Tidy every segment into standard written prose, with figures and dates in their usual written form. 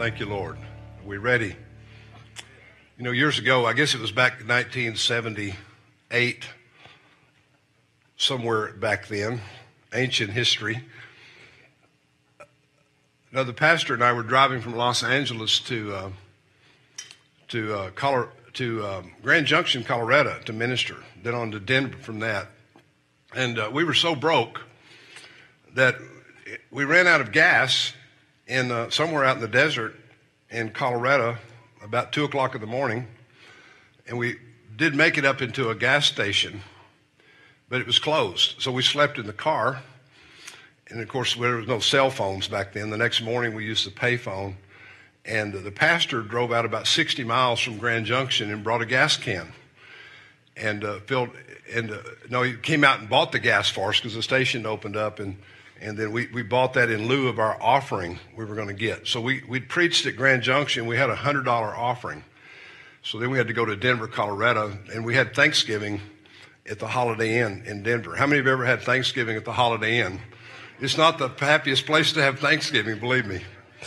Thank you, Lord. Are we ready? You know, years ago, I guess it was back in 1978, somewhere back then, ancient history. Now, the pastor and I were driving from Los Angeles to Grand Junction, Colorado, to minister. Then on to Denver from that. And we were so broke that we ran out of gas in somewhere out in the desert in Colorado about 2 o'clock in the morning. And we did make it up into a gas station, but it was closed. So we slept in the car. And, of course, there was no cell phones back then. The next morning we used the payphone. And the pastor drove out about 60 miles from Grand Junction and brought a gas can. And he came out and bought the gas for us because the station opened up. And then we bought that in lieu of our offering we were going to get. So we preached at Grand Junction. We had a $100 offering. So then we had to go to Denver, Colorado. And we had Thanksgiving at the Holiday Inn in Denver. How many have ever had Thanksgiving at the Holiday Inn? It's not the happiest place to have Thanksgiving, believe me.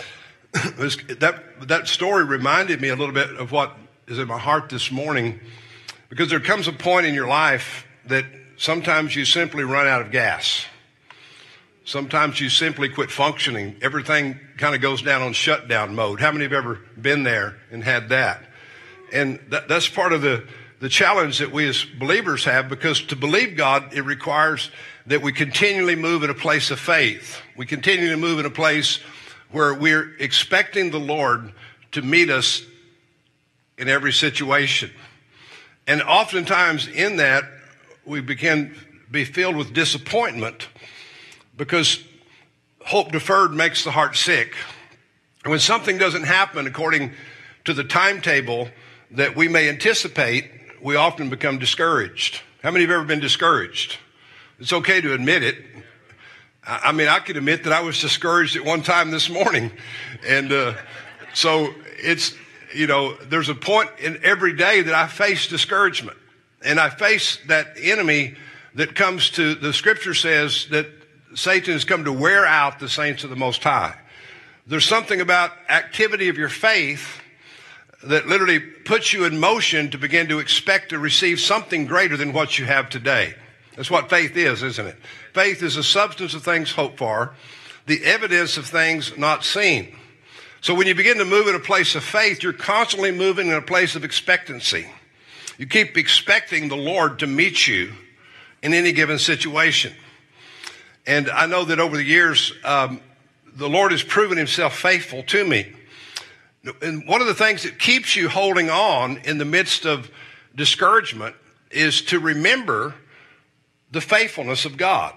That story reminded me a little bit of what is in my heart this morning, because there comes a point in your life that sometimes you simply run out of gas. Sometimes you simply quit functioning. Everything kind of goes down on shutdown mode. How many have ever been there and had that? And that's part of the challenge that we as believers have, because to believe God, it requires that we continually move in a place of faith. We continually move in a place where we're expecting the Lord to meet us in every situation. And oftentimes in that, we begin to be filled with disappointment, because hope deferred makes the heart sick. And when something doesn't happen according to the timetable that we may anticipate, we often become discouraged. How many have ever been discouraged? It's okay to admit it. I mean, I could admit that I was discouraged at one time this morning. And so it's, there's a point in every day that I face discouragement. And I face that enemy that comes to, the scripture says that Satan has come to wear out the saints of the Most High. There's something about activity of your faith that literally puts you in motion to begin to expect to receive something greater than what you have today. That's what faith is, isn't it? Faith is the substance of things hoped for, the evidence of things not seen. So when you begin to move in a place of faith, you're constantly moving in a place of expectancy. You keep expecting the Lord to meet you in any given situation. And I know that over the years, the Lord has proven himself faithful to me. And one of the things that keeps you holding on in the midst of discouragement is to remember the faithfulness of God.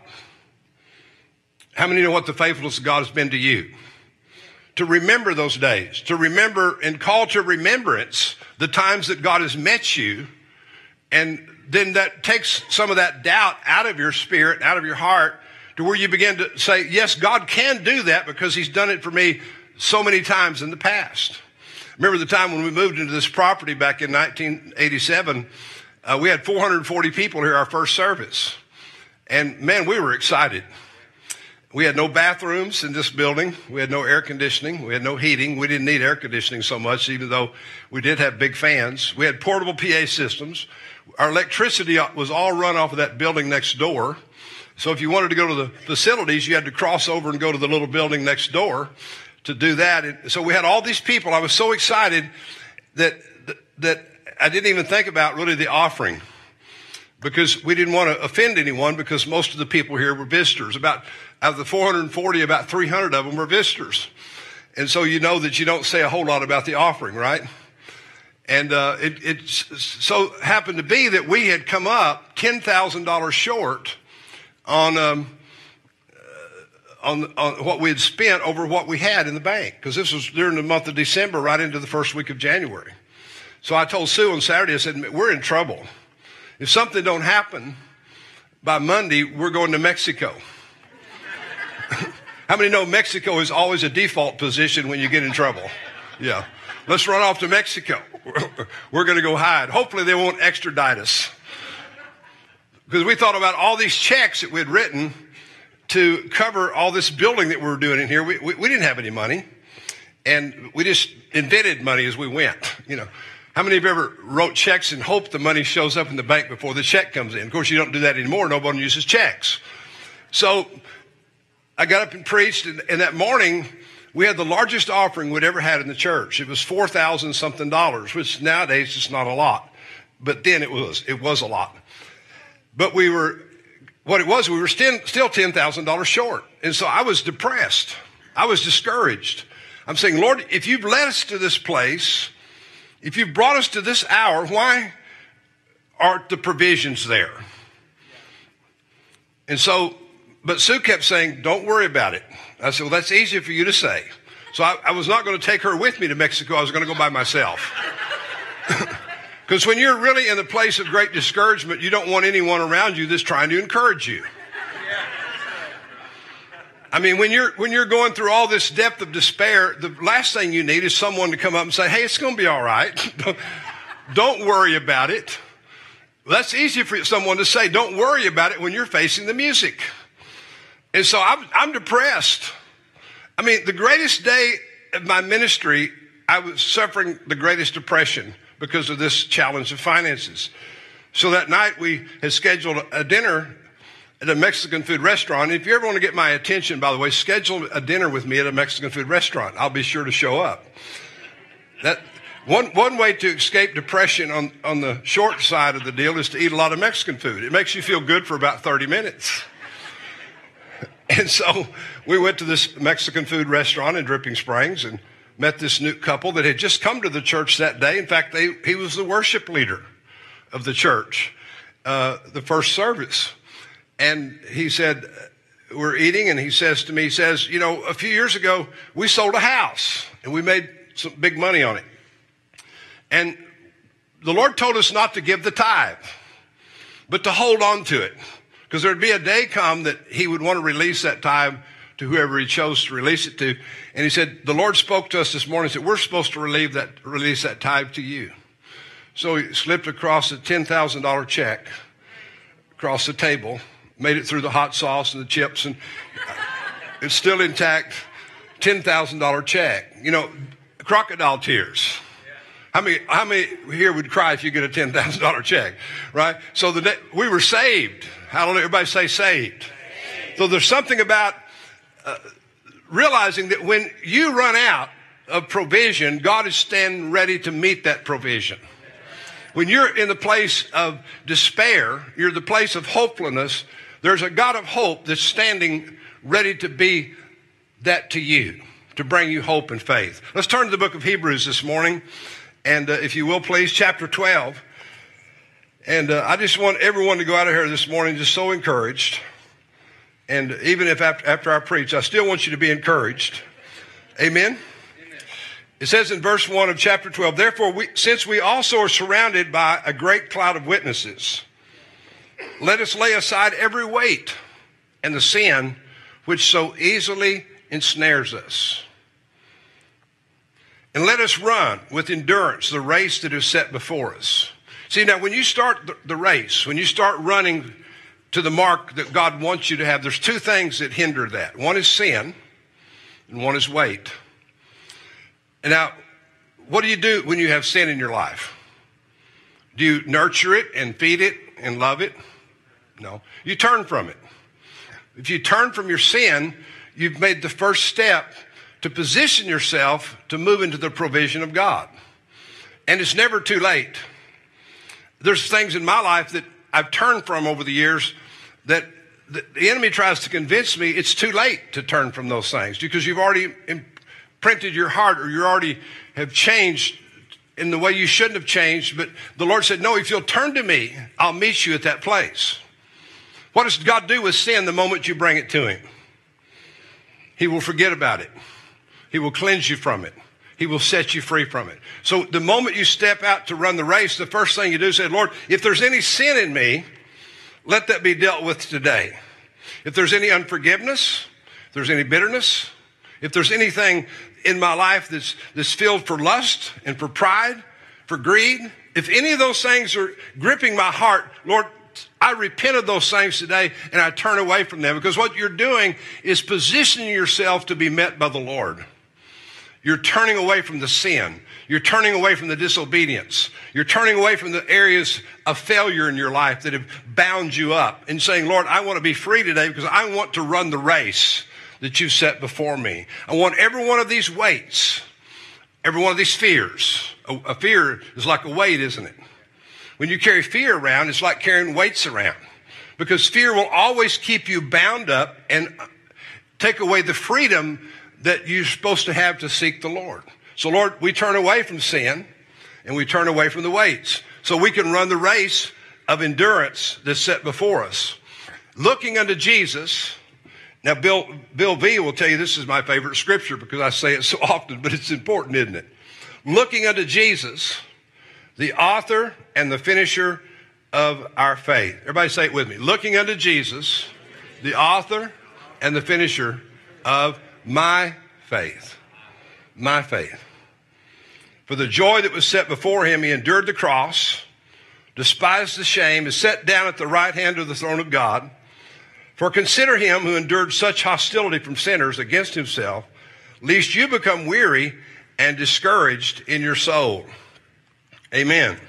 How many know what the faithfulness of God has been to you? To remember those days, to remember and call to remembrance the times that God has met you, and then that takes some of that doubt out of your spirit, out of your heart, to where you begin to say, yes, God can do that because he's done it for me so many times in the past. Remember the time when we moved into this property back in 1987, we had 440 people here our first service. And man, we were excited. We had no bathrooms in this building. We had no air conditioning. We had no heating. We didn't need air conditioning so much, even though we did have big fans. We had portable PA systems. Our electricity was all run off of that building next door. So if you wanted to go to the facilities, you had to cross over and go to the little building next door to do that. And so we had all these people. I was so excited that I didn't even think about really the offering, because we didn't want to offend anyone, because most of the people here were visitors. Out of the 440, about 300 of them were visitors. And so you know that you don't say a whole lot about the offering, right? And it so happened to be that we had come up $10,000 short on what we had spent over what we had in the bank, because this was during the month of December, right into the first week of January. So I told Sue on Saturday, I said, we're in trouble. If something don't happen by Monday, we're going to Mexico. How many know Mexico is always a default position when you get in trouble? Yeah. Let's run off to Mexico. We're going to go hide. Hopefully they won't extradite us. Because we thought about all these checks that we had written to cover all this building that we were doing in here. We didn't have any money. And we just invented money as we went. How many of you ever wrote checks and hoped the money shows up in the bank before the check comes in? Of course, you don't do that anymore. Nobody uses checks. So I got up and preached, and that morning we had the largest offering we'd ever had in the church. It was $4,000 something, which nowadays is not a lot. But then it was a lot. But we were still $10,000 short. And so I was depressed. I was discouraged. I'm saying, Lord, if you've led us to this place, if you've brought us to this hour, why aren't the provisions there? And so, but Sue kept saying, don't worry about it. I said, well, that's easy for you to say. So I was not going to take her with me to Mexico. I was going to go by myself. Because when you're really in a place of great discouragement, you don't want anyone around you that's trying to encourage you. I mean, when you're going through all this depth of despair, the last thing you need is someone to come up and say, hey, it's going to be all right. Don't worry about it. Well, that's easy for someone to say, don't worry about it when you're facing the music. And so I'm depressed. I mean, the greatest day of my ministry, I was suffering the greatest depression because of this challenge of finances. So that night we had scheduled a dinner at a Mexican food restaurant. If you ever want to get my attention, by the way, schedule a dinner with me at a Mexican food restaurant. I'll be sure to show up. That one way to escape depression on the short side of the deal is to eat a lot of Mexican food. It makes you feel good for about 30 minutes. And so we went to this Mexican food restaurant in Dripping Springs and met this new couple that had just come to the church that day. In fact, he was the worship leader of the church, the first service. And he said, we're eating, and he says to me, a few years ago, we sold a house, and we made some big money on it. And the Lord told us not to give the tithe, but to hold on to it, because there'd be a day come that he would want to release that tithe to whoever he chose to release it to. And he said, the Lord spoke to us this morning and said, we're supposed to release that tithe to you. So he slipped across a $10,000 check across the table, made it through the hot sauce and the chips, and it's still intact, $10,000 check. Crocodile tears. How many here would cry if you get a $10,000 check, right? So we were saved. Hallelujah. Everybody say saved. So there's something about realizing that when you run out of provision, God is standing ready to meet that provision. When you're in the place of despair, you're the place of hopelessness, there's a God of hope that's standing ready to be that to you, to bring you hope and faith. Let's turn to the book of Hebrews this morning. And if you will, please, chapter 12. And I just want everyone to go out of here this morning just so encouraged. And even if after I preach, I still want you to be encouraged. Amen? It says in verse 1 of chapter 12, therefore, since we also are surrounded by a great cloud of witnesses, let us lay aside every weight and the sin which so easily ensnares us. And let us run with endurance the race that is set before us. See, now when you start the race, when you start running to the mark that God wants you to have, there's two things that hinder that. One is sin, and one is weight. And now, what do you do when you have sin in your life? Do you nurture it and feed it and love it? No. You turn from it. If you turn from your sin, you've made the first step to position yourself to move into the provision of God. And it's never too late. There's things in my life that I've turned from over the years that the enemy tries to convince me it's too late to turn from those things because you've already imprinted your heart or you already have changed in the way you shouldn't have changed. But the Lord said, no, if you'll turn to me, I'll meet you at that place. What does God do with sin the moment you bring it to him? He will forget about it. He will cleanse you from it. He will set you free from it. So the moment you step out to run the race, the first thing you do is say, Lord, if there's any sin in me, let that be dealt with today. If there's any unforgiveness, if there's any bitterness, if there's anything in my life that's filled for lust and for pride, for greed, if any of those things are gripping my heart, Lord, I repent of those things today and I turn away from them because what you're doing is positioning yourself to be met by the Lord. You're turning away from the sin. You're turning away from the disobedience. You're turning away from the areas of failure in your life that have bound you up and saying, Lord, I want to be free today because I want to run the race that you've set before me. I want every one of these weights, every one of these fears. A fear is like a weight, isn't it? When you carry fear around, it's like carrying weights around, because fear will always keep you bound up and take away the freedom that you're supposed to have to seek the Lord. So, Lord, we turn away from sin and we turn away from the weights so we can run the race of endurance that's set before us. Looking unto Jesus. Now, Bill V will tell you this is my favorite scripture because I say it so often, but it's important, isn't it? Looking unto Jesus, the author and the finisher of our faith. Everybody say it with me. Looking unto Jesus, the author and the finisher of my faith. My faith. For the joy that was set before him, he endured the cross, despised the shame, is set down at the right hand of the throne of God. For consider him who endured such hostility from sinners against himself, lest you become weary and discouraged in your soul. Amen.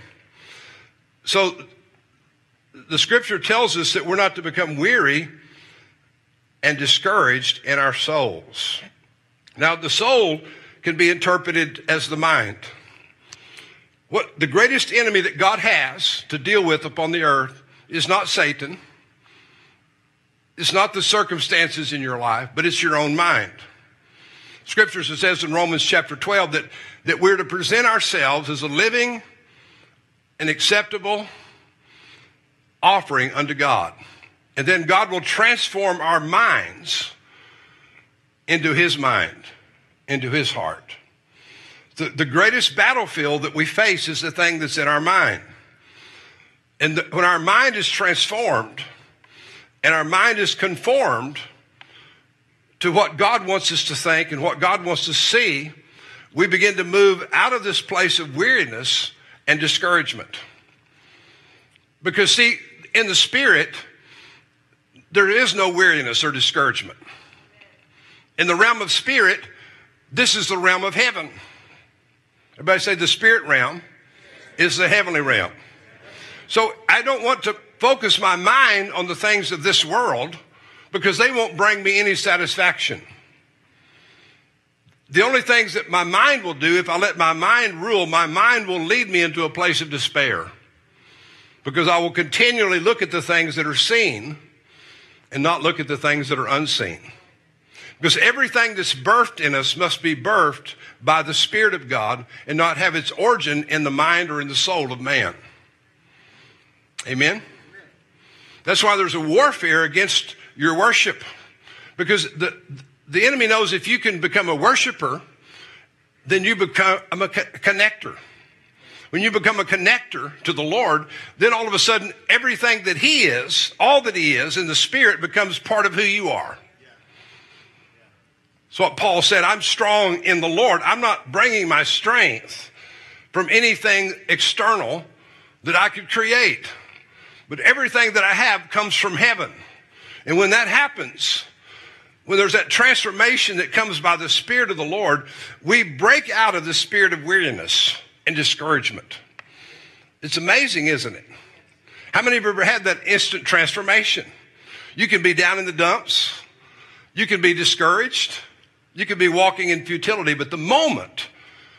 So the scripture tells us that we're not to become weary and discouraged in our souls. Now, the soul can be interpreted as the mind. What the greatest enemy that God has to deal with upon the earth is not Satan. It's not the circumstances in your life, but it's your own mind. Scripture says in Romans chapter 12 that we're to present ourselves as a living and acceptable offering unto God. And then God will transform our minds into his mind, into his heart. The greatest battlefield that we face is the thing that's in our mind. And when our mind is transformed and our mind is conformed to what God wants us to think and what God wants to see, we begin to move out of this place of weariness and discouragement. Because see, in the spirit, there is no weariness or discouragement. In the realm of spirit, this is the realm of heaven. Everybody say the spirit realm is the heavenly realm. So I don't want to focus my mind on the things of this world because they won't bring me any satisfaction. The only things that my mind will do, if I let my mind rule, my mind will lead me into a place of despair. Because I will continually look at the things that are seen and not look at the things that are unseen. Because everything that's birthed in us must be birthed by the Spirit of God and not have its origin in the mind or in the soul of man. Amen? That's why there's a warfare against your worship. Because the enemy knows if you can become a worshiper, then you become a connector. When you become a connector to the Lord, then all of a sudden everything that he is, all that he is in the Spirit becomes part of who you are. So what Paul said, I'm strong in the Lord. I'm not bringing my strength from anything external that I could create. But everything that I have comes from heaven. And when that happens, when there's that transformation that comes by the Spirit of the Lord, we break out of the spirit of weariness and discouragement. It's amazing, isn't it? How many of you have ever had that instant transformation? You can be down in the dumps. You can be discouraged. You can be walking in futility. But the moment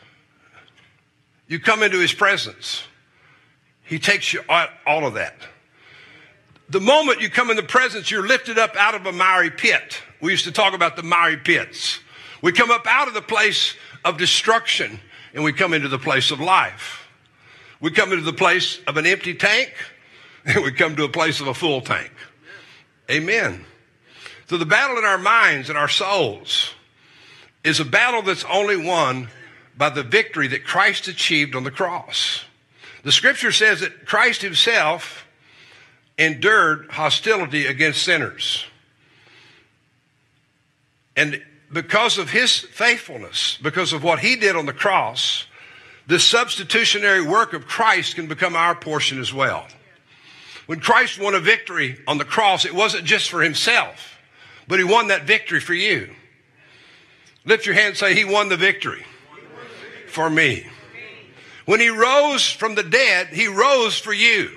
you come into his presence, he takes you out all of that. The moment you come in the presence, you're lifted up out of a miry pit. We used to talk about the miry pits. We come up out of the place of destruction and we come into the place of life. We come into the place of an empty tank and we come to a place of a full tank. Amen. So the battle in our minds and our souls is a battle that's only won by the victory that Christ achieved on the cross. The scripture says that Christ himself endured hostility against sinners. And because of his faithfulness, because of what he did on the cross, the substitutionary work of Christ can become our portion as well. When Christ won a victory on the cross, it wasn't just for himself, but he won that victory for you. Lift your hand and say, he won the victory for me. When he rose from the dead, he rose for you.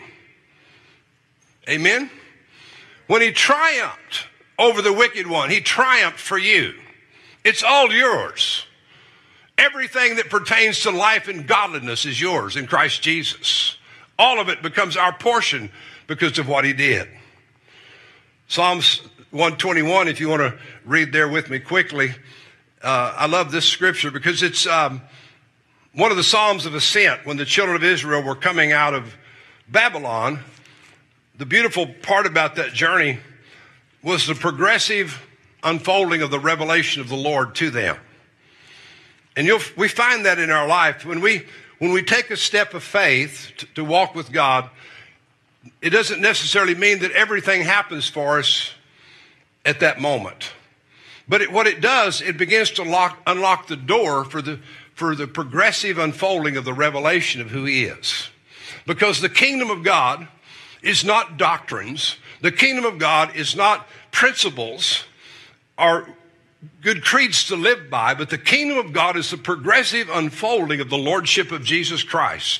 Amen? When he triumphed over the wicked one, he triumphed for you. It's all yours. Everything that pertains to life and godliness is yours in Christ Jesus. All of it becomes our portion because of what he did. Psalms 121, if you want to read there with me quickly. I love this scripture because it's one of the Psalms of Ascent when the children of Israel were coming out of Babylon. The beautiful part about that journey was the progressive unfolding of the revelation of the Lord to them. And we find that in our life. When we take a step of faith to walk with God, it doesn't necessarily mean that everything happens for us at that moment. But what it does, it begins to unlock the door for the progressive unfolding of the revelation of who he is. Because the kingdom of God is not doctrines. The kingdom of God is not principles or good creeds to live by, but the kingdom of God is the progressive unfolding of the lordship of Jesus Christ.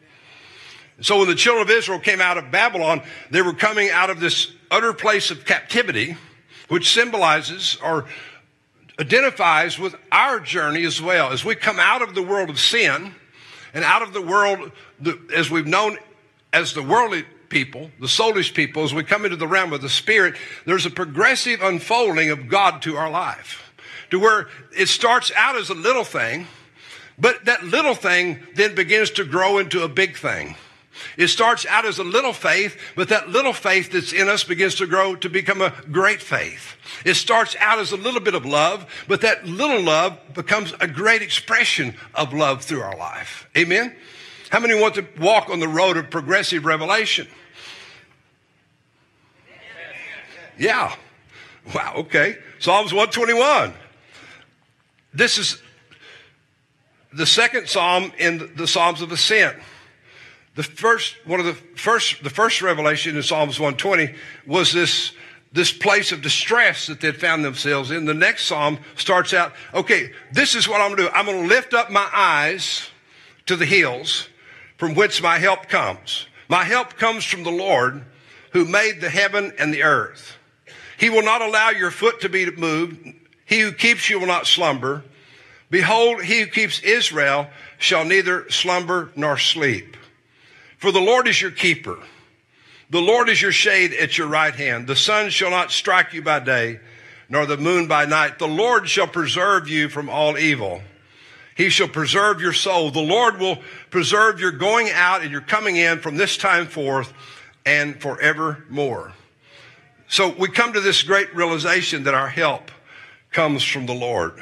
So when the children of Israel came out of Babylon, they were coming out of this utter place of captivity, which symbolizes or identifies with our journey as well. As we come out of the world of sin and out of the world, as we've known as the worldly people, the soulish people, as we come into the realm of the Spirit, there's a progressive unfolding of God to our life. To where it starts out as a little thing, but that little thing then begins to grow into a big thing. It starts out as a little faith, but that little faith that's in us begins to grow to become a great faith. It starts out as a little bit of love, but that little love becomes a great expression of love through our life. Amen? How many want to walk on the road of progressive revelation? Yeah. Wow, okay. Psalms 121. This is the second psalm in the Psalms of Ascent. The first revelation in Psalms 120 was this place of distress that they'd found themselves in. The next psalm starts out, okay, this is what I'm going to do. I'm going to lift up my eyes to the hills from whence my help comes. My help comes from the Lord who made the heaven and the earth. He will not allow your foot to be moved. He who keeps you will not slumber. Behold, he who keeps Israel shall neither slumber nor sleep. For the Lord is your keeper. The Lord is your shade at your right hand. The sun shall not strike you by day, nor the moon by night. The Lord shall preserve you from all evil. He shall preserve your soul. The Lord will preserve your going out and your coming in from this time forth and forevermore. So we come to this great realization that our help comes from the Lord.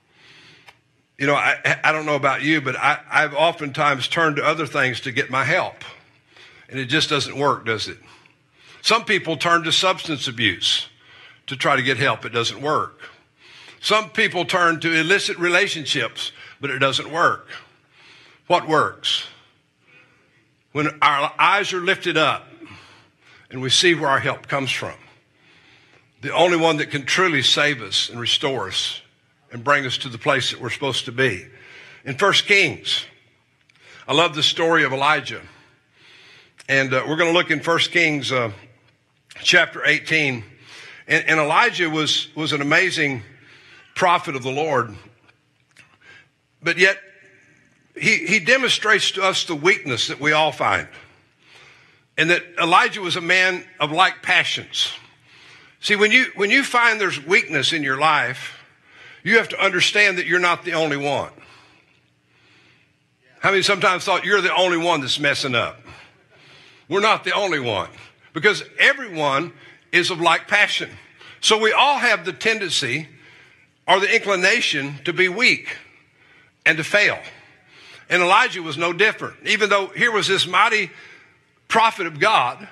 You know, I don't know about you, but I've oftentimes turned to other things to get my help. And it just doesn't work, does it? Some people turn to substance abuse to try to get help. It doesn't work. Some people turn to illicit relationships, but it doesn't work. What works? When our eyes are lifted up and we see where our help comes from. The only one that can truly save us and restore us and bring us to the place that we're supposed to be. In 1 Kings, I love the story of Elijah. And we're going to look in 1 Kings chapter 18. And Elijah was an amazing prophet of the Lord. But yet, he demonstrates to us the weakness that we all find. And that Elijah was a man of like passions. See, when you find there's weakness in your life, you have to understand that you're not the only one. How many sometimes thought you're the only one that's messing up? We're not the only one. Because everyone is of like passion. So we all have the tendency or the inclination to be weak and to fail. And Elijah was no different. Even though here was this mighty prophet of God,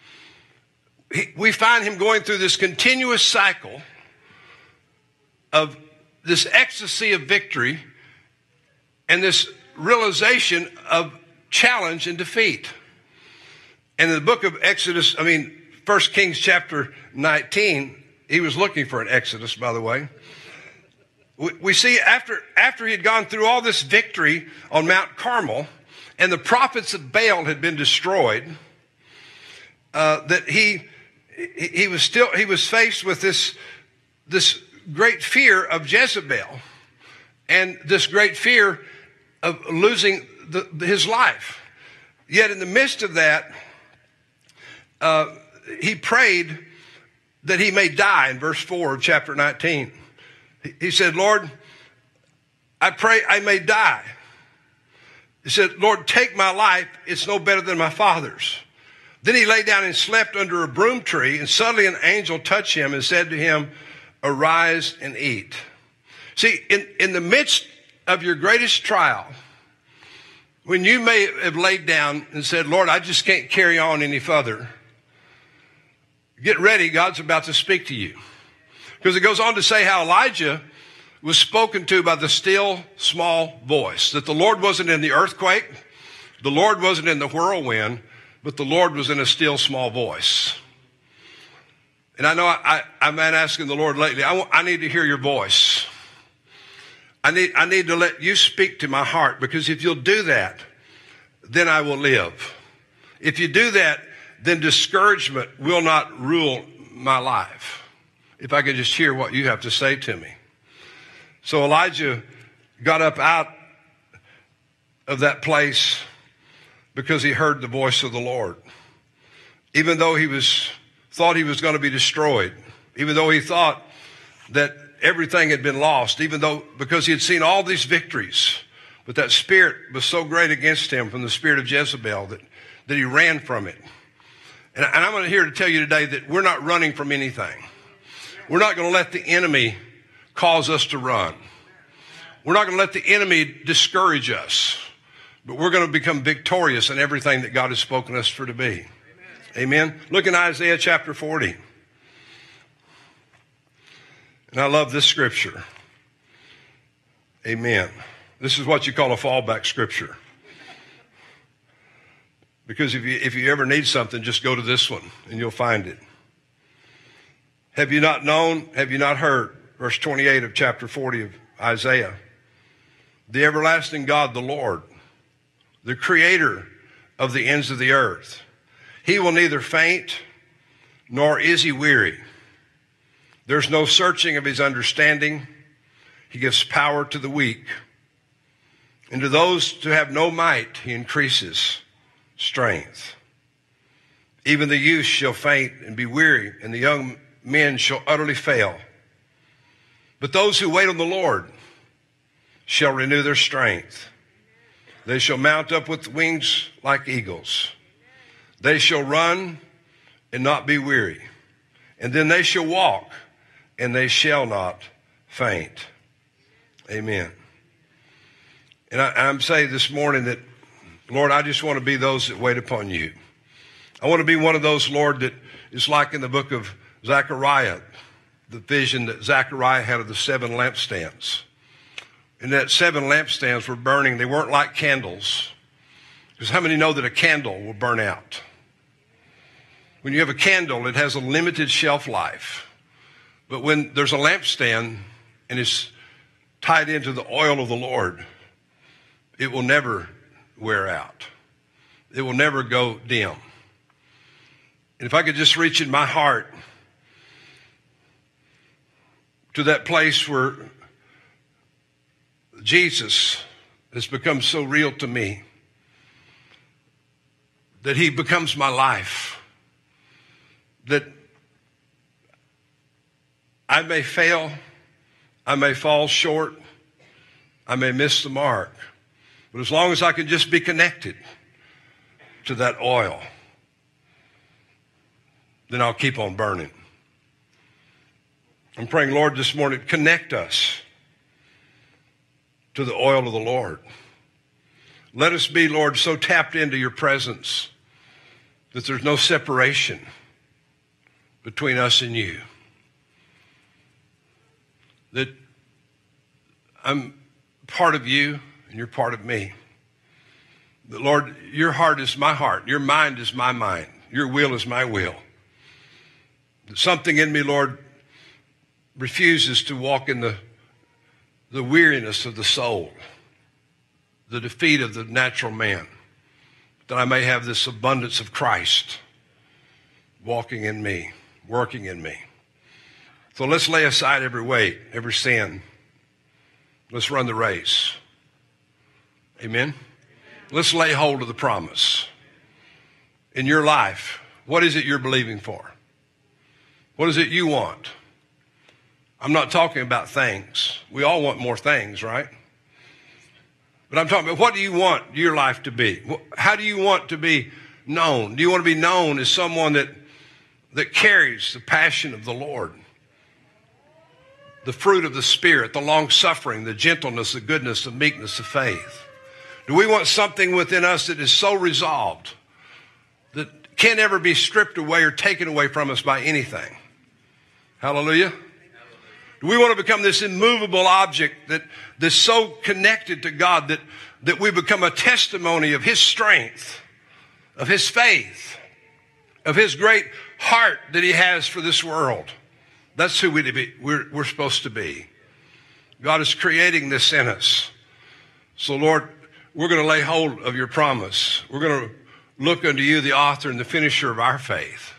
we find him going through this continuous cycle of this ecstasy of victory and this realization of challenge and defeat. And in the book of 1 Kings chapter 19, he was looking for an Exodus, by the way. We see after he had gone through all this victory on Mount Carmel, and the prophets of Baal had been destroyed, that he was faced with this great fear of Jezebel, and this great fear of losing his life. Yet in the midst of that, he prayed that he may die in verse 4 of chapter 19. He said, Lord, I pray I may die. He said, Lord, take my life. It's no better than my father's. Then he lay down and slept under a broom tree, and suddenly an angel touched him and said to him, arise and eat. See, in the midst of your greatest trial, when you may have laid down and said, Lord, I just can't carry on any further, get ready, God's about to speak to you. Because it goes on to say how Elijah was spoken to by the still small voice, that the Lord wasn't in the earthquake, the Lord wasn't in the whirlwind, but the Lord was in a still small voice. And I know I've been asking the Lord lately, I need to hear your voice. I need to let you speak to my heart, because if you'll do that, then I will live. If you do that, then discouragement will not rule my life. If I could just hear what you have to say to me. So Elijah got up out of that place because he heard the voice of the Lord. Even though he thought he was going to be destroyed, even though he thought that everything had been lost, because he had seen all these victories, but that spirit was so great against him from the spirit of Jezebel that he ran from it. And I'm here to tell you today that we're not running from anything. We're not going to let the enemy cause us to run. We're not going to let the enemy discourage us, but we're going to become victorious in everything that God has spoken us for to be. Amen. Look in Isaiah chapter 40. And I love this scripture. Amen. This is what you call a fallback scripture. Because if you ever need something, just go to this one and you'll find it. Have you not known? Have you not heard? Verse 28 of chapter 40 of Isaiah. The everlasting God, the Lord, the creator of the ends of the earth. He will neither faint, nor is he weary. There's no searching of his understanding. He gives power to the weak. And to those who have no might, he increases strength. Even the youth shall faint and be weary, and the young men shall utterly fail. But those who wait on the Lord shall renew their strength. They shall mount up with wings like eagles. They shall run and not be weary. And then they shall walk and they shall not faint. Amen. And I'm saying this morning that, Lord, I just want to be those that wait upon you. I want to be one of those, Lord, that is like in the book of Zechariah, the vision that Zechariah had of the 7 lampstands. And that 7 lampstands were burning. They weren't like candles. Because how many know that a candle will burn out? When you have a candle, it has a limited shelf life. But when there's a lampstand and it's tied into the oil of the Lord, it will never wear out. It will never go dim. And if I could just reach in my heart to that place where Jesus has become so real to me, that he becomes my life, that I may fail, I may fall short, I may miss the mark, but as long as I can just be connected to that oil, then I'll keep on burning. I'm praying, Lord, this morning, connect us to the oil of the Lord. Let us be, Lord, so tapped into your presence that there's no separation between us and you. That I'm part of you and you're part of me. That, Lord, your heart is my heart. Your mind is my mind. Your will is my will. That something in me, Lord, refuses to walk in the the weariness of the soul, the defeat of the natural man, that I may have this abundance of Christ walking in me, working in me. So let's lay aside every weight, every sin. Let's run the race. Amen? Let's lay hold of the promise. In your life, what is it you're believing for? What is it you want? I'm not talking about things. We all want more things, right? But I'm talking about, what do you want your life to be? How do you want to be known? Do you want to be known as someone that carries the passion of the Lord, the fruit of the Spirit, the long-suffering, the gentleness, the goodness, the meekness, the faith? Do we want something within us that is so resolved that can't ever be stripped away or taken away from us by anything? Hallelujah. Do we want to become this immovable object that's so connected to God that we become a testimony of His strength, of His faith, of His great heart that He has for this world? That's who we're supposed to be. God is creating this in us. So, Lord, we're going to lay hold of your promise. We're going to look unto you, the author and the finisher of our faith.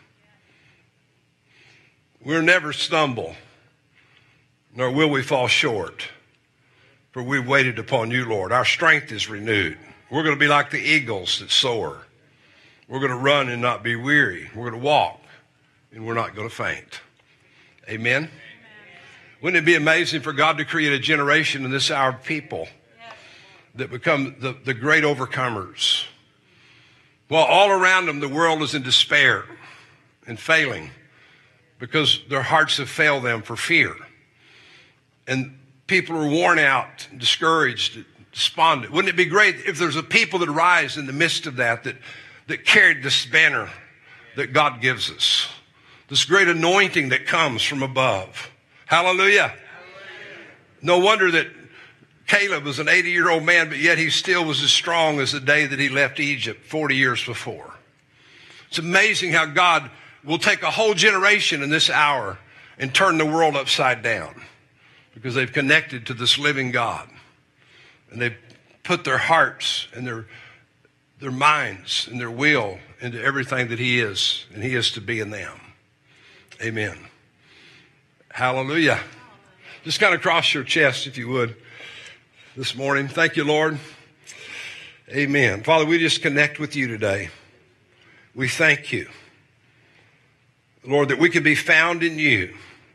We'll never stumble, nor will we fall short, for we've waited upon you, Lord. Our strength is renewed. We're going to be like the eagles that soar. We're going to run and not be weary. We're going to walk, and we're not going to faint. Amen? Amen. Wouldn't it be amazing for God to create a generation in this hour of people that become the great overcomers? While all around them, the world is in despair and failing because their hearts have failed them for fear. And people are worn out, discouraged, despondent. Wouldn't it be great if there's a people that rise in the midst of that carried this banner that God gives us, this great anointing that comes from above? Hallelujah. No wonder that Caleb was an 80-year-old man, but yet he still was as strong as the day that he left Egypt 40 years before. It's amazing how God will take a whole generation in this hour and turn the world upside down because they've connected to this living God. And they've put their hearts and their minds and their will into everything that He is and He is to be in them. Amen. Hallelujah. Just kind of cross your chest, if you would, this morning. Thank you, Lord. Amen. Father, we just connect with you today. We thank you, Lord, that we can be found in you.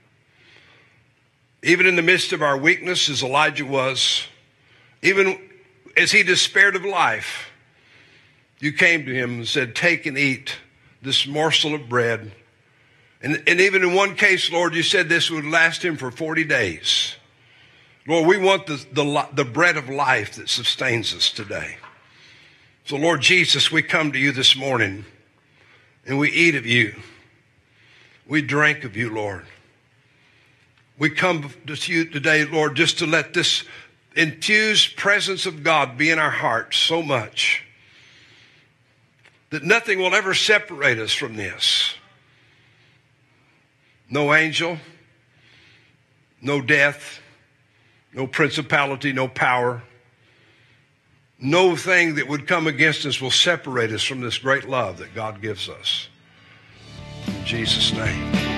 Even in the midst of our weakness, as Elijah was, even as he despaired of life, you came to him and said, take and eat this morsel of bread. And even in one case, Lord, you said this would last him for 40 days. Lord, we want the bread of life that sustains us today. So, Lord Jesus, we come to you this morning and we eat of you. We drink of you, Lord. We come to you today, Lord, just to let this infused presence of God be in our hearts so much that nothing will ever separate us from this. No angel, no death, no principality, no power, no thing that would come against us will separate us from this great love that God gives us. In Jesus' name.